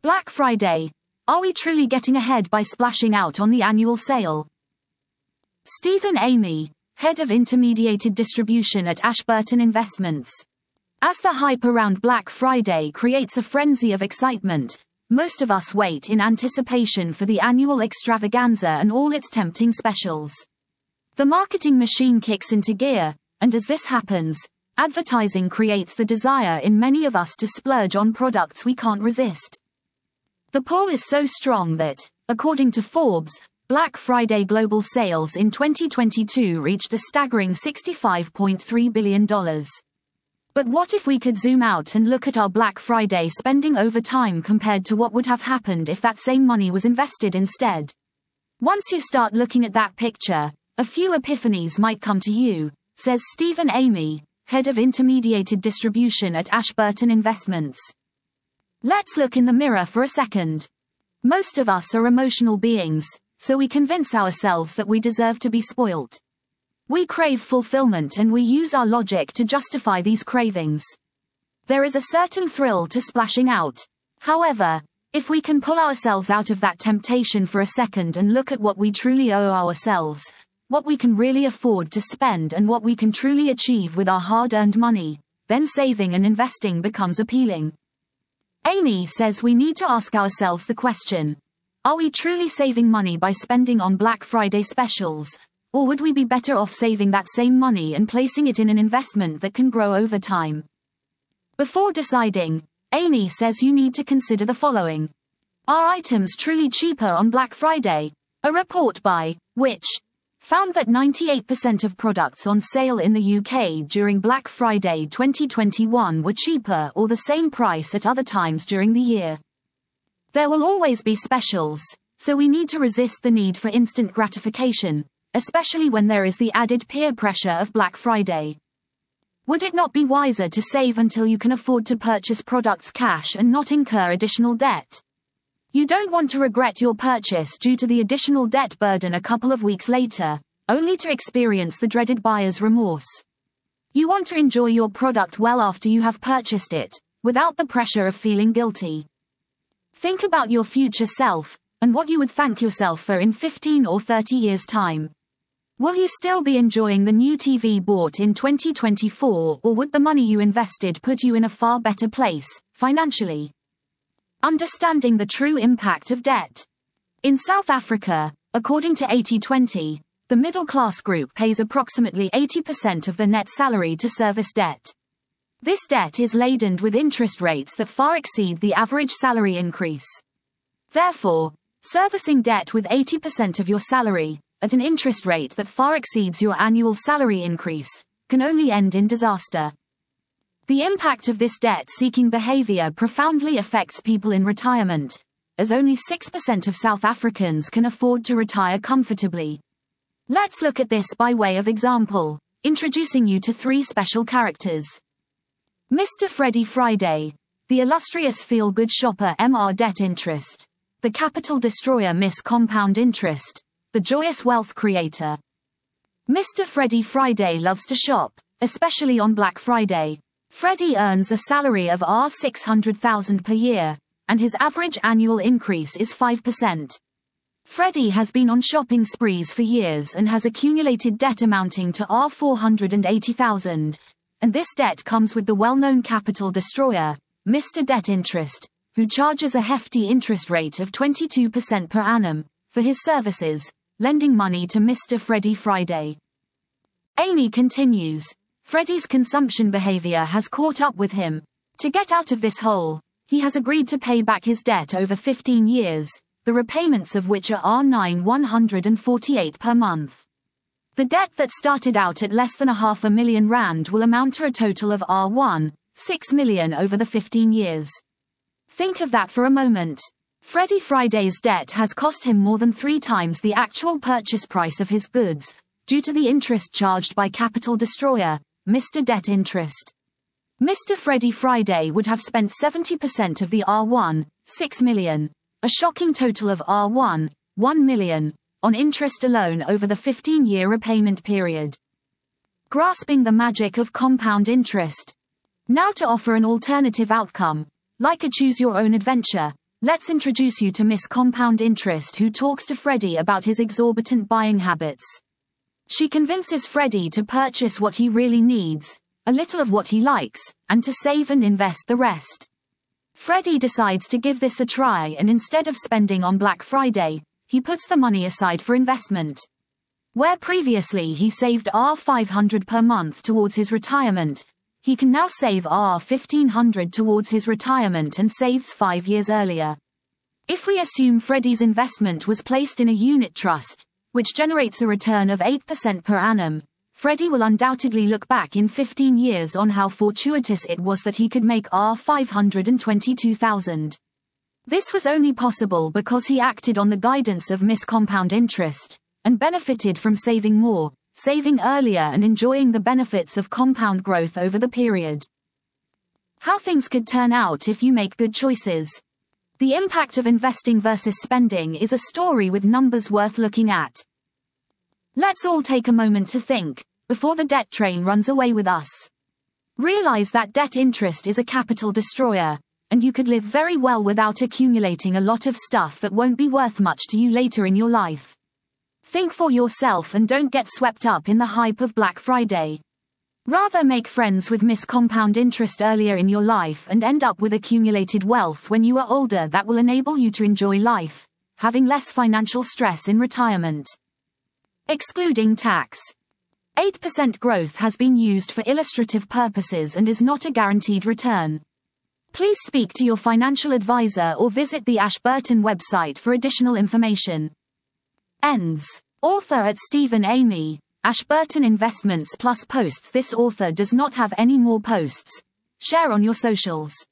Black Friday. Are we truly getting ahead by splashing out on the annual sale? Stephen Amy, Head of Intermediated Distribution at Ashburton Investments. As the hype around Black Friday creates a frenzy of excitement, most of us wait in anticipation for the annual extravaganza and all its tempting specials. The marketing machine kicks into gear, and as this happens, advertising creates the desire in many of us to splurge on products we can't resist. The pull is so strong that, according to Forbes, Black Friday global sales in 2022 reached a staggering $65.3 billion. But what if we could zoom out and look at our Black Friday spending over time compared to what would have happened if that same money was invested instead? Once you start looking at that picture, a few epiphanies might come to you, says Stephen Amy, Head of Intermediated Distribution at Ashburton Investments. Let's look in the mirror for a second. Most of us are emotional beings, so we convince ourselves that we deserve to be spoilt. We crave fulfillment and we use our logic to justify these cravings. There is a certain thrill to splashing out. However, if we can pull ourselves out of that temptation for a second and look at what we truly owe ourselves, what we can really afford to spend and what we can truly achieve with our hard-earned money, then saving and investing becomes appealing. Amy says we need to ask ourselves the question, are we truly saving money by spending on Black Friday specials, or would we be better off saving that same money and placing it in an investment that can grow over time? Before deciding, Amy says you need to consider the following. Are items truly cheaper on Black Friday? A report by Which found that 98% of products on sale in the UK during Black Friday 2021 were cheaper or the same price at other times during the year. There will always be specials, so we need to resist the need for instant gratification, especially when there is the added peer pressure of Black Friday. Would it not be wiser to save until you can afford to purchase products cash and not incur additional debt? You don't want to regret your purchase due to the additional debt burden a couple of weeks later, only to experience the dreaded buyer's remorse. You want to enjoy your product well after you have purchased it, without the pressure of feeling guilty. Think about your future self, and what you would thank yourself for in 15 or 30 years' time. Will you still be enjoying the new TV bought in 2024, or would the money you invested put you in a far better place, financially? Understanding the true impact of debt. In South Africa, according to 80/20, the middle-class group pays approximately 80% of their net salary to service debt. This debt is laden with interest rates that far exceed the average salary increase. Therefore, servicing debt with 80% of your salary, at an interest rate that far exceeds your annual salary increase, can only end in disaster. The impact of this debt-seeking behavior profoundly affects people in retirement, as only 6% of South Africans can afford to retire comfortably. Let's look at this by way of example, introducing you to three special characters. Mr. Freddie Friday, the illustrious feel-good shopper Mr. Debt Interest, the capital destroyer Miss Compound Interest, the joyous wealth creator. Mr. Freddie Friday loves to shop, especially on Black Friday. Freddie earns a salary of $600,000 per year, and his average annual increase is 5%. Freddie has been on shopping sprees for years and has accumulated debt amounting to $480,000, and this debt comes with the well-known capital destroyer, Mr. Debt Interest, who charges a hefty interest rate of 22% per annum for his services, lending money to Mr. Freddie Friday. Amy continues. Freddie's consumption behavior has caught up with him. To get out of this hole, he has agreed to pay back his debt over 15 years, the repayments of which are R9,148 per month. The debt that started out at less than R500,000 will amount to a total of R1.6 million over the 15 years. Think of that for a moment. Freddie Friday's debt has cost him more than 3 times the actual purchase price of his goods, due to the interest charged by capital destroyer, Mr. Debt Interest. Mr. Freddie Friday would have spent 70% of the R1.6 million, a shocking total of R1.1 million, on interest alone over the 15-year repayment period. Grasping the magic of compound interest. Now to offer an alternative outcome, like a choose-your-own adventure, Let's introduce you to Miss Compound Interest, who talks to Freddie about his exorbitant buying habits. She convinces Freddie to purchase what he really needs, a little of what he likes, and to save and invest the rest. Freddie decides to give this a try, and instead of spending on Black Friday, he puts the money aside for investment. Where previously he saved $500 per month towards his retirement, he can now save $1,500 towards his retirement and saves 5 years earlier. If we assume Freddie's investment was placed in a unit trust, which generates a return of 8% per annum, Freddie will undoubtedly look back in 15 years on how fortuitous it was that he could make $522,000. This was only possible because he acted on the guidance of Miss Compound Interest, and benefited from saving more, saving earlier, and enjoying the benefits of compound growth over the period. How things could turn out if you make good choices. The impact of investing versus spending is a story with numbers worth looking at. Let's all take a moment to think, before the debt train runs away with us. Realize that debt interest is a capital destroyer, and you could live very well without accumulating a lot of stuff that won't be worth much to you later in your life. Think for yourself and don't get swept up in the hype of Black Friday. Rather make friends with Miss Compound Interest earlier in your life and end up with accumulated wealth when you are older that will enable you to enjoy life, having less financial stress in retirement. Excluding tax. 8% growth has been used for illustrative purposes and is not a guaranteed return. Please speak to your financial advisor or visit the Ashburton website for additional information. Ends. Author @Stephen Amy, Ashburton Investments Plus posts. This author does not have any more posts. Share on your socials.